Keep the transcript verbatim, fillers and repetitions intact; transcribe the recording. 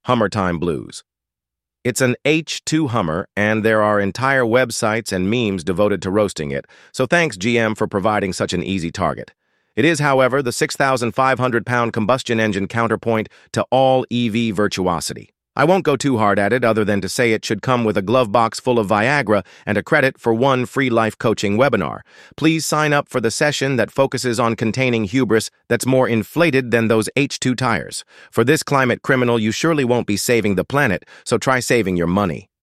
Hummer Time Blues. It's an H two Hummer, and there are entire websites and memes devoted to roasting it, so thanks G M for providing such an easy target. It is, however, the six thousand five hundred pound combustion engine counterpoint to all E V virtuosity. I won't go too hard at it other than to say it should come with a glove box full of Viagra and a credit for one free life coaching webinar. Please sign up for the session that focuses on containing hubris that's more inflated than those H two tires. For this climate criminal, you surely won't be saving the planet, so try saving your money.